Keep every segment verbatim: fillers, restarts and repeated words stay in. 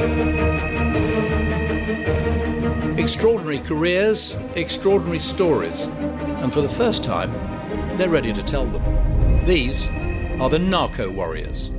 Extraordinary careers, extraordinary stories, and for the first time, they're ready to tell them. These are the Narco Warriors.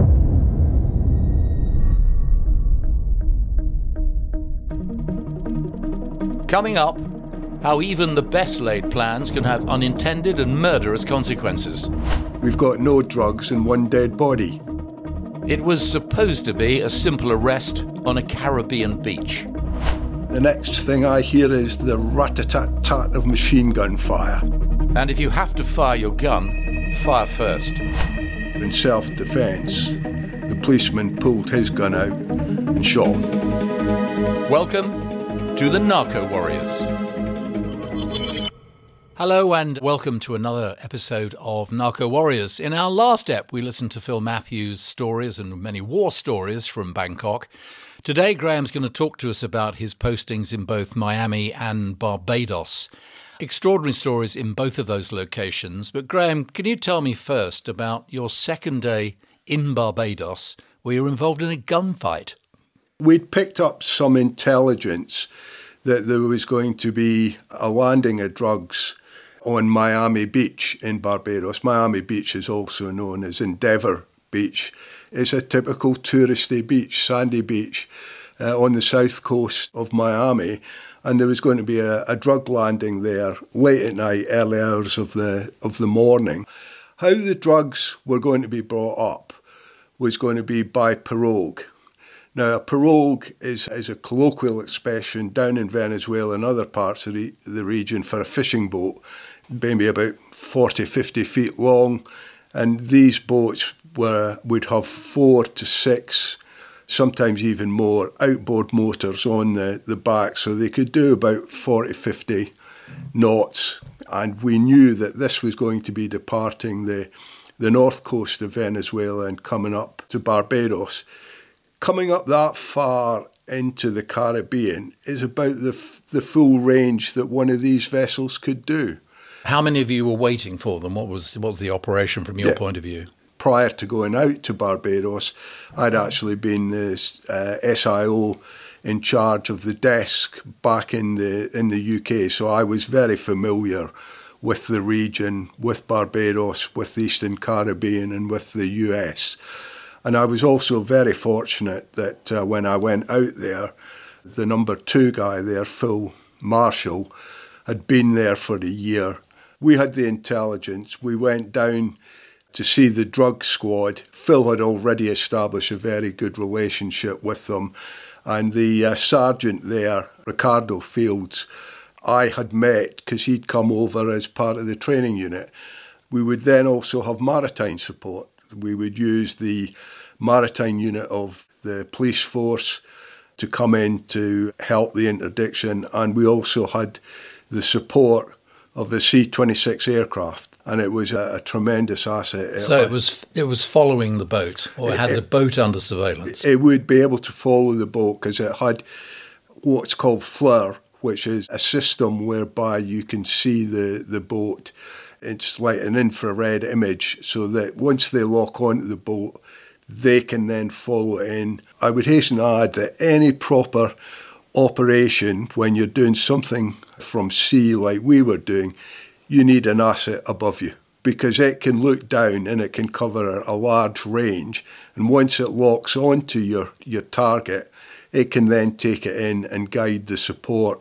Coming up, how even the best laid plans can have unintended and murderous consequences. We've got no drugs and one dead body. It was supposed to be a simple arrest on a Caribbean beach. The next thing I hear is the rat-a-tat-tat of machine gun fire. And if you have to fire your gun, fire first. In self-defence, the policeman pulled his gun out and shot him. Welcome to the Narco Warriors. Hello and welcome to another episode of Narco Warriors. In our last ep, we listened to Phil Matthews' stories and many war stories from Bangkok. Today, Graham's going to talk to us about his postings in both Miami and Barbados. Extraordinary stories in both of those locations. But Graham, can you tell me first about your second day in Barbados where you were involved in a gunfight? We'd picked up some intelligence that there was going to be a landing of drugs on Miami Beach in Barbados. Miami Beach is also known as Endeavour Beach. It's a typical touristy beach, sandy beach, uh, on the south coast of Miami. And there was going to be a, a drug landing there late at night, early hours of the of the morning. How the drugs were going to be brought up was going to be by pirogue. Now, a pirogue is, is a colloquial expression down in Venezuela and other parts of the, the region for a fishing boat, maybe about forty, fifty feet long. And these boats were would have four to six, sometimes even more, outboard motors on the, the back, so they could do about forty, fifty knots. And we knew that this was going to be departing the, the north coast of Venezuela and coming up to Barbados. Coming up that far into the Caribbean is about the the full range that one of these vessels could do. How many of you were waiting for them? What was what was the operation from your Yeah. point of view? Prior to going out to Barbados, I'd actually been the uh, S I O in charge of the desk back in the in the U K, so I was very familiar with the region, with Barbados, with the Eastern Caribbean and with the U S. And I was also very fortunate that uh, when I went out there, the number two guy there, Phil Marshall, had been there for a year. We had the intelligence. We went down to see the drug squad. Phil had already established a very good relationship with them. And the uh, sergeant there, Ricardo Fields, I had met because he'd come over as part of the training unit. We would then also have maritime support. We would use the maritime unit of the police force to come in to help the interdiction, and we also had the support of the C twenty-six aircraft, and it was a, a tremendous asset. So it was it was following the boat, or it had it, the boat under surveillance? It would be able to follow the boat because it had what's called FLIR, which is a system whereby you can see the, the boat. It's like an infrared image, so that once they lock onto the boat, they can then follow it in. I would hasten to add that any proper operation, when you're doing something from sea like we were doing, you need an asset above you because it can look down and it can cover a large range. And once it locks onto your, your target, it can then take it in and guide the support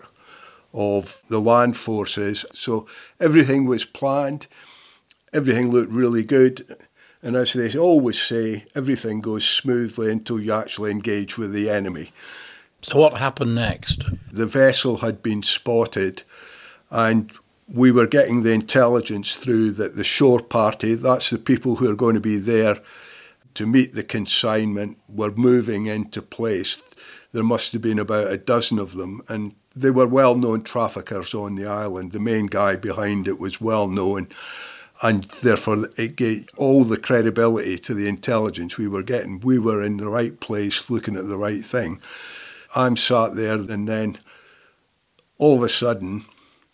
of the land forces. So everything was planned, everything looked really good, and as they always say, everything goes smoothly until you actually engage with the enemy. So what happened next? The vessel had been spotted, and we were getting the intelligence through that the shore party, that's the people who are going to be there to meet the consignment, were moving into place. There must have been about a dozen of them, and they were well-known traffickers on the island. The main guy behind it was well-known, and therefore it gave all the credibility to the intelligence we were getting. We were in the right place, looking at the right thing. I'm sat there, and then all of a sudden,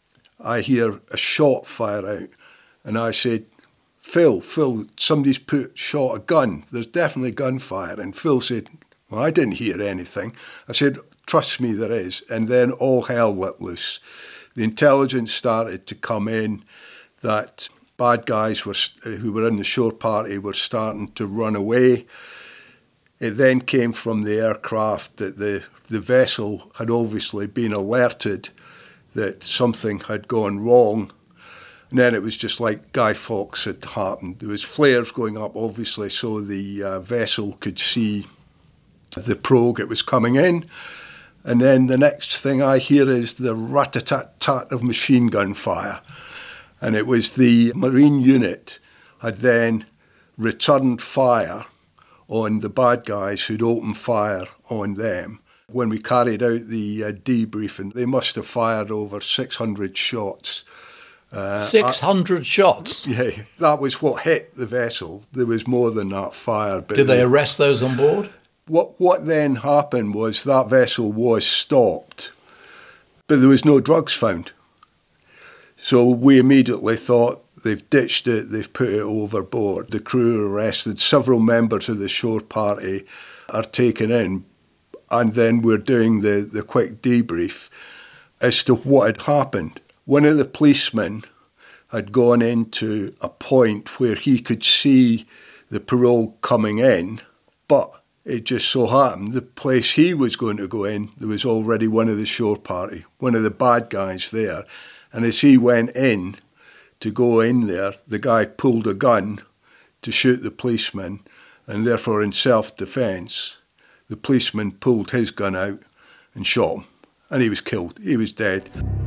I hear a shot fire out, and I said, Phil, Phil, somebody's put shot a gun. There's definitely gunfire. And Phil said, Well, I didn't hear anything. I said, trust me, there is. And then all hell let loose. The intelligence started to come in that bad guys were who were in the shore party were starting to run away. It then came from the aircraft that the, the vessel had obviously been alerted that something had gone wrong. And then it was just like Guy Fawkes had happened. There was flares going up, obviously, so the uh, vessel could see the probe it was coming in. And then the next thing I hear is the rat-a-tat-tat of machine gun fire. And it was the Marine unit had then returned fire on the bad guys who'd opened fire on them. When we carried out the uh, debriefing, they must have fired over six hundred shots. Uh, six hundred I, shots? Yeah, that was what hit the vessel. There was more than that fire. But Did they, they arrest those on board? What, what then happened was that vessel was stopped, but there was no drugs found. So we immediately thought, they've ditched it, they've put it overboard. The crew are arrested, several members of the shore party are taken in, and then we're doing the, the quick debrief as to what had happened. One of the policemen had gone into a point where he could see the parole coming in, but it just so happened the place he was going to go in, there was already one of the shore party, one of the bad guys there. And as he went in to go in there, the guy pulled a gun to shoot the policeman, and therefore in self-defence, the policeman pulled his gun out and shot him. And he was killed. He was dead.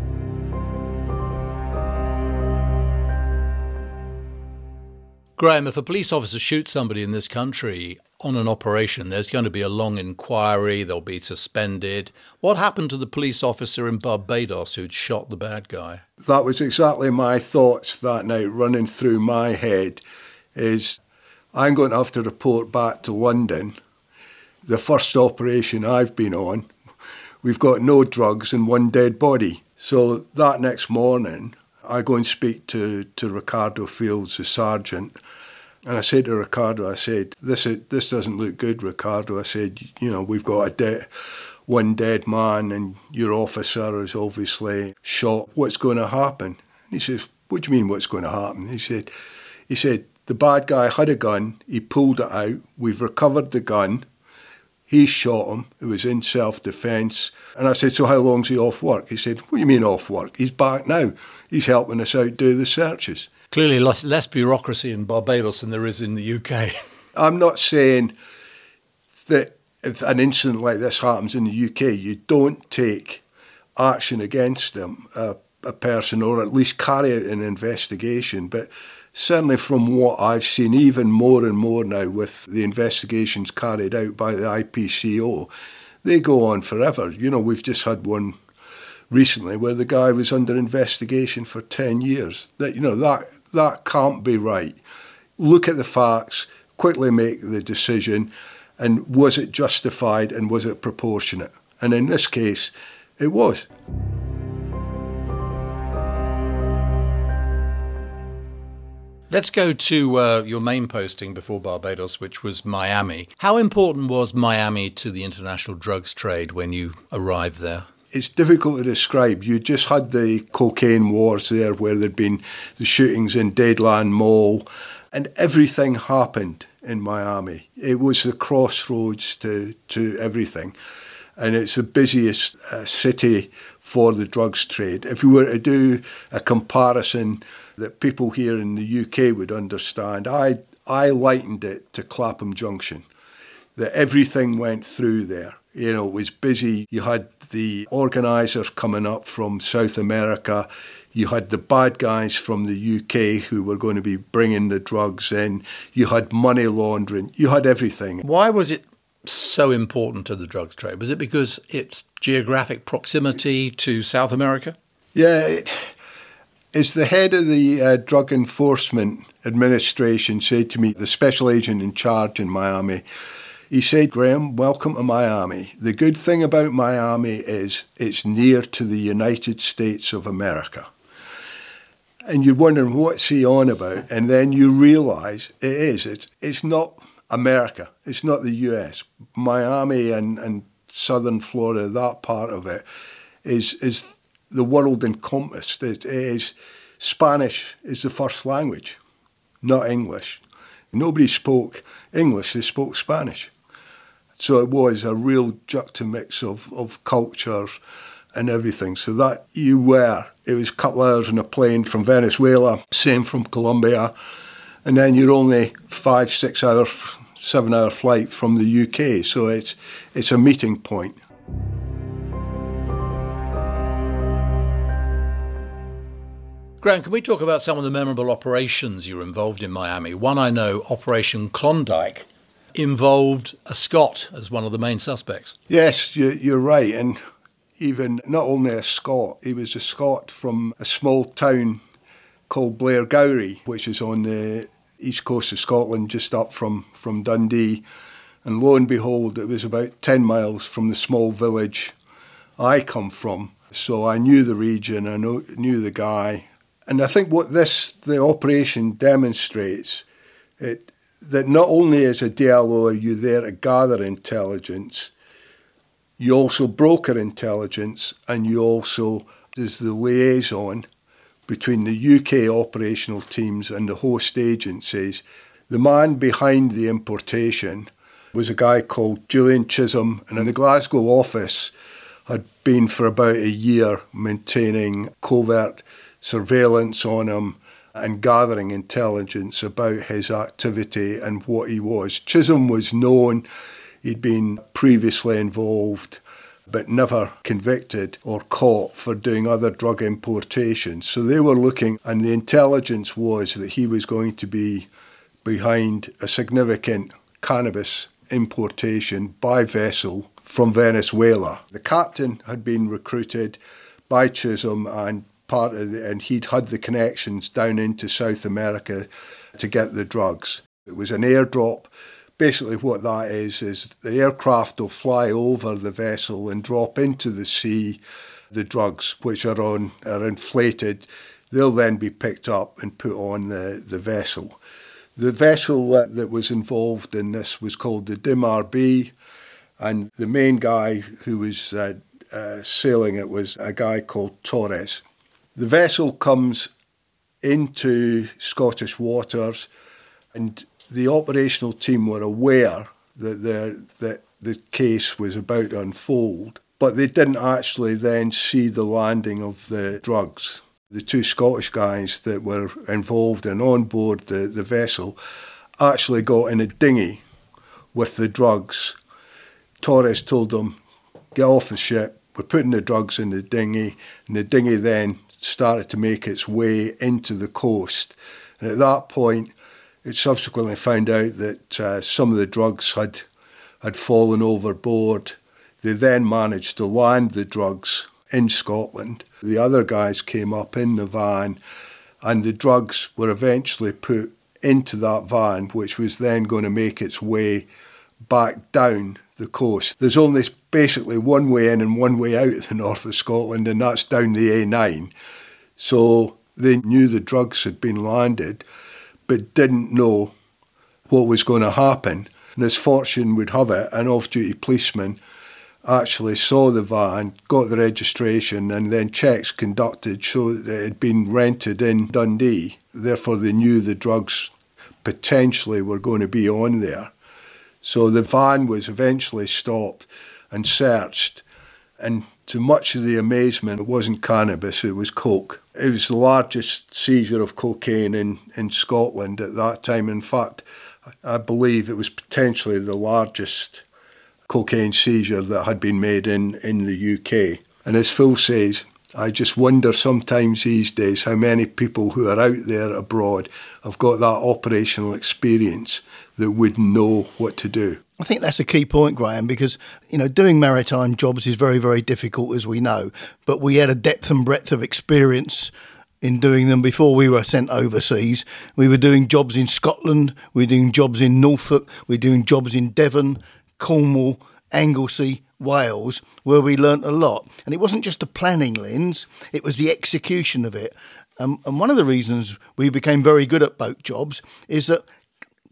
Graham, if a police officer shoots somebody in this country on an operation, there's going to be a long inquiry, they'll be suspended. What happened to the police officer in Barbados who'd shot the bad guy? That was exactly my thoughts that night running through my head is I'm going to have to report back to London. The first operation I've been on, we've got no drugs and one dead body. So that next morning, I go and speak to, to Ricardo Fields, the sergeant, and I said to Ricardo, I said, this is, this doesn't look good, Ricardo. I said, you know, we've got a de- one dead man and your officer is obviously shot. What's going to happen? And he says, what do you mean what's going to happen? He said, he said, the bad guy had a gun, he pulled it out, we've recovered the gun, he shot him, it was in self-defence. And I said, so how long's he off work? He said, what do you mean off work? He's back now. He's helping us out do the searches. Clearly less, less bureaucracy in Barbados than there is in the U K. I'm not saying that if an incident like this happens in the U K, you don't take action against them, uh, a person, or at least carry out an investigation. But certainly from what I've seen, even more and more now with the investigations carried out by the I P C O, they go on forever. You know, we've just had one recently where the guy was under investigation for ten years. That, you know, that that can't be right. Look at the facts, quickly make the decision, and was it justified and was it proportionate? And in this case, it was. Let's go to uh, your main posting before Barbados, which was Miami. How important was Miami to the international drugs trade when you arrived there? It's difficult to describe. You just had the cocaine wars there where there'd been the shootings in Deadland Mall, and everything happened in Miami. It was the crossroads to, to everything. And it's the busiest uh, city for the drugs trade. If we were to do a comparison that people here in the U K would understand, I I likened it to Clapham Junction, that everything went through there. You know, it was busy. You had the organisers coming up from South America. You had the bad guys from the U K who were going to be bringing the drugs in. You had money laundering. You had everything. Why was it so important to the drugs trade? Was it because its geographic proximity to South America? Yeah, it, as the head of the uh, Drug Enforcement Administration said to me, the special agent in charge in Miami, he said, Graham, welcome to Miami. The good thing about Miami is it's near to the United States of America. And you're wondering, what's he on about? And then you realise it is. It's, it's not America. It's not the U S. Miami and, and southern Florida, that part of it, is is the world encompassed. It is Spanish is the first language, not English. Nobody spoke English, they spoke Spanish. So it was a real juxtamix of, of cultures and everything. So that you were, it was a couple of hours on a plane from Venezuela, same from Colombia, and then you're only five, six hour, seven hour flight from the U K. So it's it's a meeting point. Graham, can we talk about some of the memorable operations you were involved in Miami? One I know, Operation Klondike, involved a Scot as one of the main suspects. Yes, you're right. And even not only a Scot, he was a Scot from a small town called Blairgowrie, which is on the east coast of Scotland, just up from, from Dundee. And lo and behold, it was about ten miles from the small village I come from. So I knew the region, I know, knew the guy. And I think what this, the operation demonstrates, it, that not only as a D L O are you there to gather intelligence, you also broker intelligence, and you also, as the liaison between the U K operational teams and the host agencies. The man behind the importation was a guy called Julian Chisholm, and in the Glasgow office had been for about a year maintaining covert surveillance on him and gathering intelligence about his activity and what he was. Chisholm was known, he'd been previously involved but never convicted or caught for doing other drug importations. So they were looking, and the intelligence was that he was going to be behind a significant cannabis importation by vessel from Venezuela. The captain had been recruited by Chisholm, and part of the, and he'd had the connections down into South America to get the drugs. It was an airdrop. Basically what that is, is the aircraft will fly over the vessel and drop into the sea the drugs, which are on are inflated. They'll then be picked up and put on the, the vessel. The vessel that was involved in this was called the Dimar B, and the main guy who was uh, uh, sailing it was a guy called Torres. The vessel comes into Scottish waters, and the operational team were aware that, that the case was about to unfold, but they didn't actually then see the landing of the drugs. The two Scottish guys that were involved and on board the, the vessel actually got in a dinghy with the drugs. Torres told them, get off the ship, we're putting the drugs in the dinghy, and the dinghy then started to make its way into the coast. And at that point, it subsequently found out that uh, some of the drugs had had fallen overboard. They then managed to land the drugs in Scotland. The other guys came up in the van, and the drugs were eventually put into that van, which was then going to make its way back down the coast. There's only basically one way in and one way out of the north of Scotland, and that's down the A nine. So they knew the drugs had been landed, but didn't know what was going to happen. And as fortune would have it, an off-duty policeman actually saw the van, got the registration, and then checks conducted showed that it had been rented in Dundee. Therefore, they knew the drugs potentially were going to be on there. So the van was eventually stopped and searched, and to much of the amazement, it wasn't cannabis, it was coke. It was the largest seizure of cocaine in, in Scotland at that time. In fact, I believe it was potentially the largest cocaine seizure that had been made in, in the U K. And as Phil says, I just wonder sometimes these days how many people who are out there abroad have got that operational experience that would know what to do. I think that's a key point, Graham, because, you know, doing maritime jobs is very, very difficult, as we know. But we had a depth and breadth of experience in doing them before we were sent overseas. We were doing jobs in Scotland, we were doing jobs in Norfolk, we were doing jobs in Devon, Cornwall, Anglesey, Wales, where we learnt a lot. And it wasn't just the planning lens, it was the execution of it. Um, and one of the reasons we became very good at boat jobs is that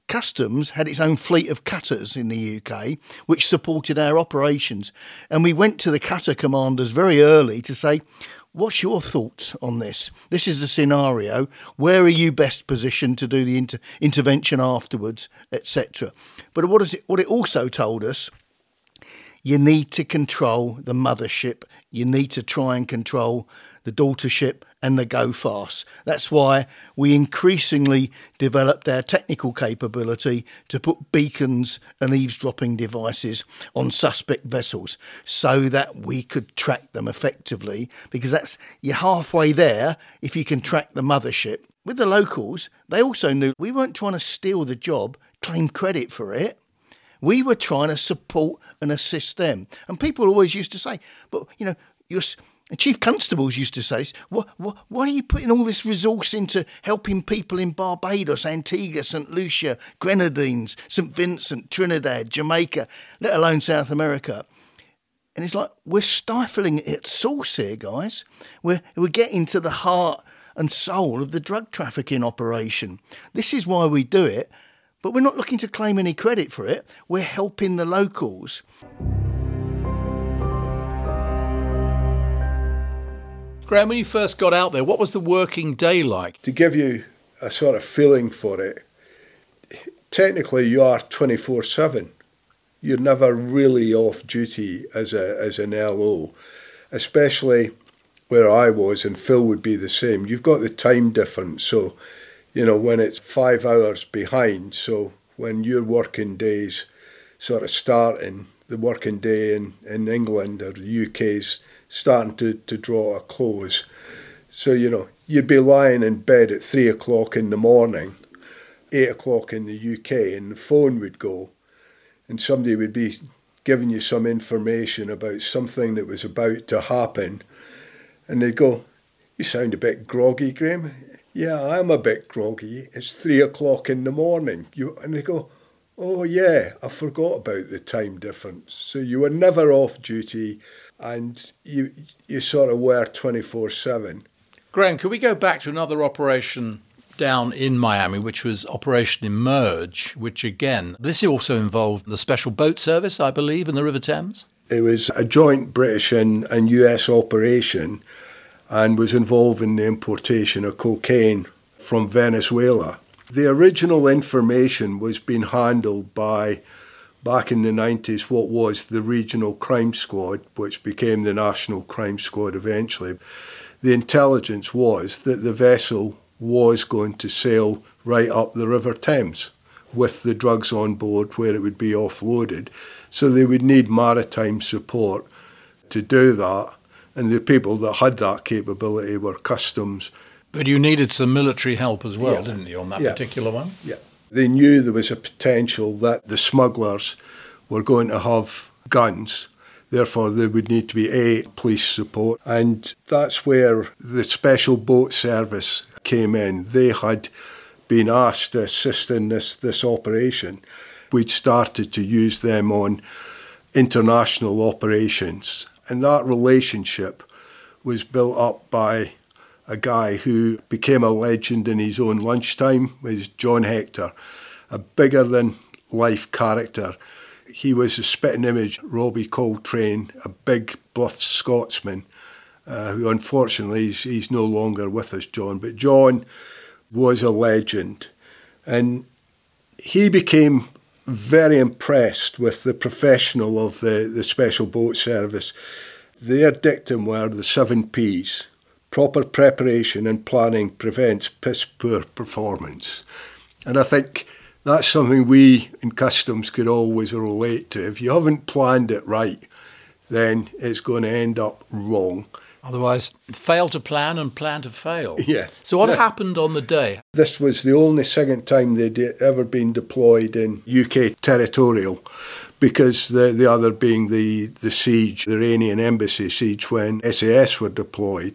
Customs had its own fleet of cutters in the U K, which supported our operations. And we went to the cutter commanders very early to say, what's your thoughts on this? This is the scenario. Where are you best positioned to do the inter- intervention afterwards, et cetera? But what, is it, what it also told us, you need to control the mothership. You need to try and control the daughter ship and the go fast. That's why we increasingly developed our technical capability to put beacons and eavesdropping devices on suspect vessels so that we could track them effectively, because that's you're halfway there if you can track the mothership. With the locals, they also knew we weren't trying to steal the job, claim credit for it. We were trying to support and assist them. And people always used to say, but, you know, you're... And chief constables used to say, what, what, why are you putting all this resource into helping people in Barbados, Antigua, Saint Lucia, Grenadines, Saint Vincent, Trinidad, Jamaica, let alone South America? And it's like, we're stifling it at source here, guys. We're, we're getting to the heart and soul of the drug trafficking operation. This is why we do it, but we're not looking to claim any credit for it. We're helping the locals. Graham, when you first got out there, what was the working day like? To give you a sort of feeling for it, technically you are twenty-four seven. You're never really off duty as a as an L O, especially where I was, and Phil would be the same. You've got the time difference, so, you know, when it's five hours behind, so when your working day's sort of starting, the working day in, in England or the U K's starting to, to draw a close. So, you know, you'd be lying in bed at three o'clock in the morning, eight o'clock in the U K, and the phone would go, and somebody would be giving you some information about something that was about to happen, and they'd go, you sound a bit groggy, Graham. Yeah, I'm a bit groggy. It's three o'clock in the morning. You And they go, oh yeah, I forgot about the time difference. So you were never off duty, and you you sort of were twenty-four seven. Graham, could we go back to another operation down in Miami, which was Operation Emerge, which again, this also involved the Special Boat Service, I believe, in the River Thames? It was a joint British and, and U S operation, and was involved in the importation of cocaine from Venezuela. The original information was being handled by, back in the nineties, what was the Regional Crime Squad, which became the National Crime Squad eventually. The intelligence was that the vessel was going to sail right up the River Thames with the drugs on board where it would be offloaded. So they would need maritime support to do that. And the people that had that capability were customs. But you needed some military help as well, Yeah. didn't you, on that Yeah. particular one? Yeah. They knew there was a potential that the smugglers were going to have guns. Therefore, there would need to be a police support. And that's where the Special Boat Service came in. They had been asked to assist in this, this operation. We'd started to use them on international operations. And that relationship was built up by a guy who became a legend in his own lunchtime, was John Hector, a bigger-than-life character. He was a spitting image, Robbie Coltrane, a big, bluff Scotsman, uh, who unfortunately he's, he's no longer with us, John. But John was a legend. And he became very impressed with the professional of the, the Special Boat Service. Their dictum were the seven Ps. Proper preparation and planning prevents piss-poor performance. And I think that's something we in customs could always relate to. If you haven't planned it right, then it's going to end up wrong. Otherwise, fail to plan and plan to fail. Yeah. So what Yeah. happened on the day? This was the only second time they'd ever been deployed in U K territorial, because the, the other being the, the siege, the Iranian embassy siege when S A S were deployed.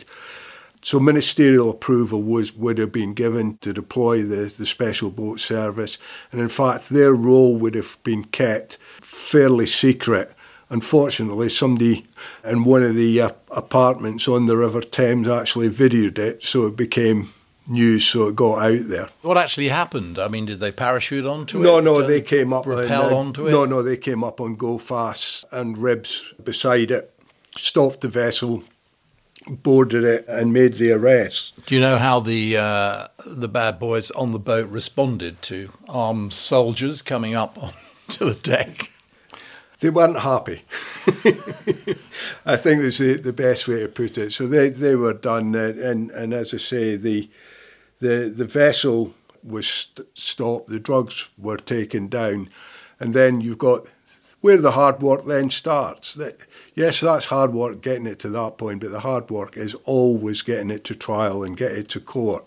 So ministerial approval was would have been given to deploy the, the Special Boat Service. And in fact, their role would have been kept fairly secret. Unfortunately, somebody in one of the uh, apartments on the River Thames actually videoed it, so it became news, so it got out there. What actually happened? I mean, did they parachute onto no, it? No, no, they came up rappel and, uh, onto it. No, no, they came up on go fast and ribs beside it, stopped the vessel, boarded it, and made the arrest. Do you know how the uh, the bad boys on the boat responded to armed soldiers coming up onto the deck? They weren't happy. I think that's the, the best way to put it. So they, they were done, uh, and and as I say, the the the vessel was st- stopped. The drugs were taken down, and then you've got where the hard work then starts. That yes, that's hard work getting it to that point, but the hard work is always getting it to trial and get it to court.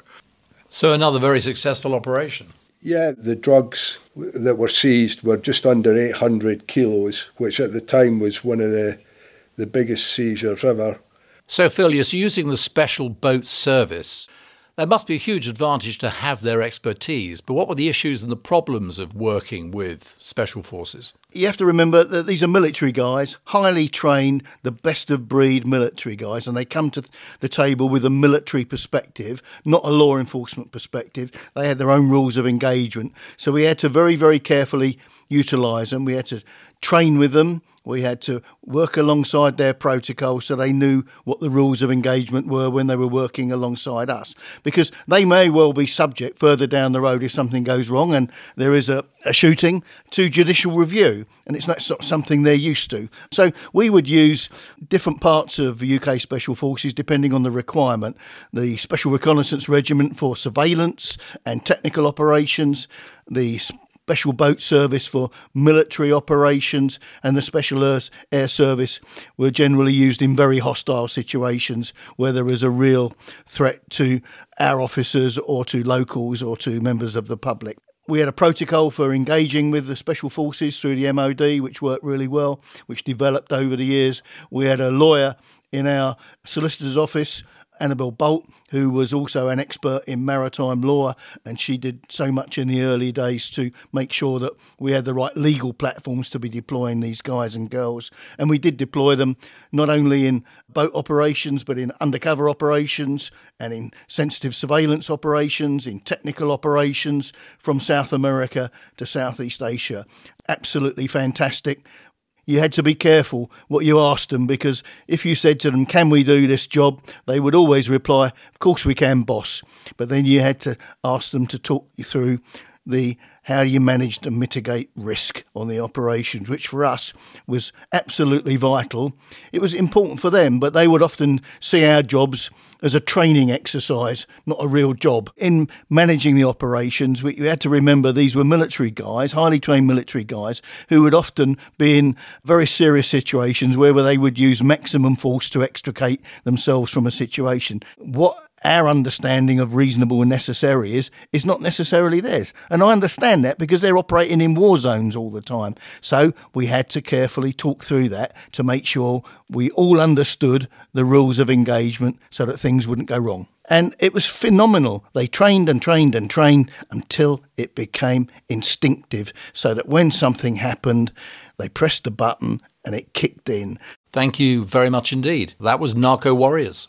So another very successful operation. Yeah, the drugs that were seized were just under eight hundred kilos, which at the time was one of the the biggest seizures ever. So, Phil, you're using the special boat service. There must be a huge advantage to have their expertise, but what were the issues and the problems of working with special forces? You have to remember that these are military guys, highly trained, the best of breed military guys, and they come to the table with a military perspective, not a law enforcement perspective. They had their own rules of engagement. So we had to very, very carefully utilise them. We had to train with them. We had to work alongside their protocol so they knew what the rules of engagement were when they were working alongside us. Because they may well be subject further down the road if something goes wrong and there is a, a shooting to judicial review, and it's not something they're used to. So we would use different parts of U K Special Forces depending on the requirement. The Special Reconnaissance Regiment for surveillance and technical operations, the Special Boat Service for military operations, and the Special Air Service were generally used in very hostile situations where there is a real threat to our officers or to locals or to members of the public. We had a protocol for engaging with the Special Forces through the M O D, which worked really well, which developed over the years. We had a lawyer in our solicitor's office, Annabel Bolt, who was also an expert in maritime law, and she did so much in the early days to make sure that we had the right legal platforms to be deploying these guys and girls. And we did deploy them not only in boat operations, but in undercover operations and in sensitive surveillance operations, in technical operations from South America to Southeast Asia. Absolutely fantastic. You had to be careful what you asked them, because if you said to them, can we do this job? They would always reply, of course we can, boss. But then you had to ask them to talk you through the how you manage to mitigate risk on the operations, which for us was absolutely vital. It was important for them, but they would often see our jobs as a training exercise, not a real job. In managing the operations, we, we had to remember these were military guys, highly trained military guys, who would often be in very serious situations where they would use maximum force to extricate themselves from a situation. What our understanding of reasonable and necessary is, is not necessarily theirs. And I understand that because they're operating in war zones all the time. So we had to carefully talk through that to make sure we all understood the rules of engagement so that things wouldn't go wrong. And it was phenomenal. They trained and trained and trained until it became instinctive, so that when something happened, they pressed the button and it kicked in. Thank you very much indeed. That was Narco Warriors.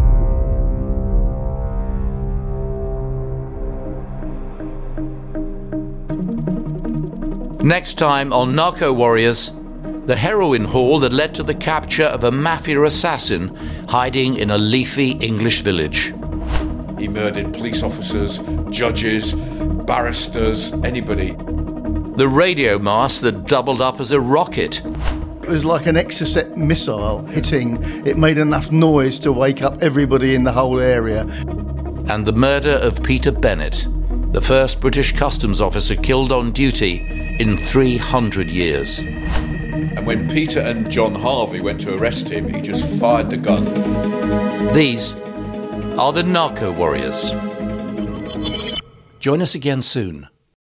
Next time on Narco Warriors, the heroin haul that led to the capture of a mafia assassin hiding in a leafy English village. He murdered police officers, judges, barristers, anybody. The radio mast that doubled up as a rocket. It was like an Exocet missile hitting. It made enough noise to wake up everybody in the whole area. And the murder of Peter Bennett, the first British customs officer killed on duty in three hundred years. And when Peter and John Harvey went to arrest him, he just fired the gun. These are the Narco Warriors. Join us again soon